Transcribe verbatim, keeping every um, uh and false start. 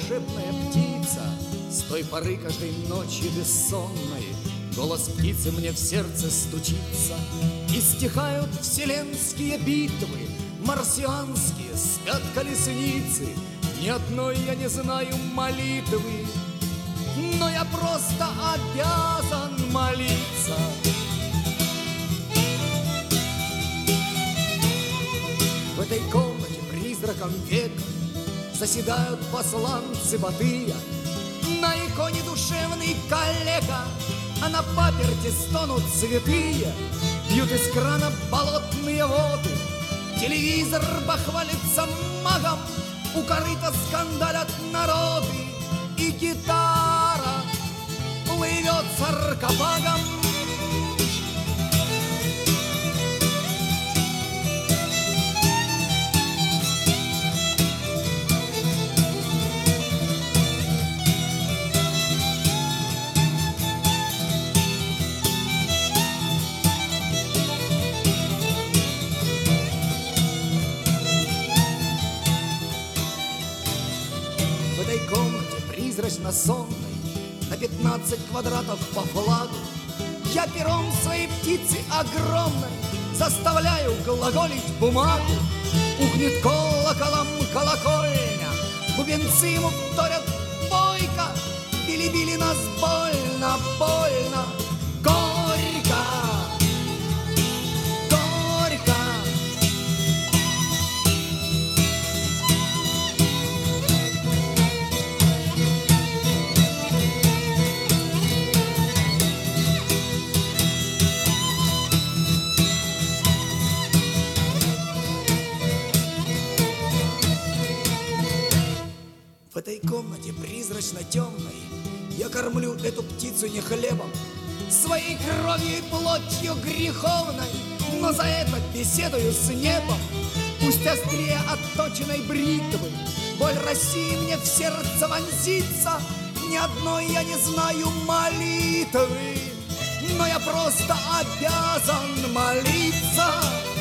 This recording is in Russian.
волшебная птица. С той поры каждой ночи бессонной голос птицы мне в сердце стучится. И стихают вселенские битвы, марсианские спят колесницы. Ни одной я не знаю молитвы, но я просто обязан молиться. В этой комнате призраком века заседают посланцы Батыя. На иконе душевный калека, а на паперти стонут святые. Бьют из крана болотные воды, телевизор бахвалится магом, у корыта скандалят народы, и гитара плывет саркофагом. В этой комнате призрачно-сонной на пятнадцать квадратов по флагу я пером своей птицы огромной заставляю глаголить бумагу. Ухнет колоколом колокольня, бубенцы ему вторят бойко. Били-били нас больно, больно, горько, горько. В этой комнате призрачно-темной я кормлю эту птицу не хлебом, своей кровью и плотью греховной, но за это беседую с небом. Пусть острее отточенной бритвы боль России мне в сердце вонзится. Ни одной я не знаю молитвы, но я просто обязан молиться.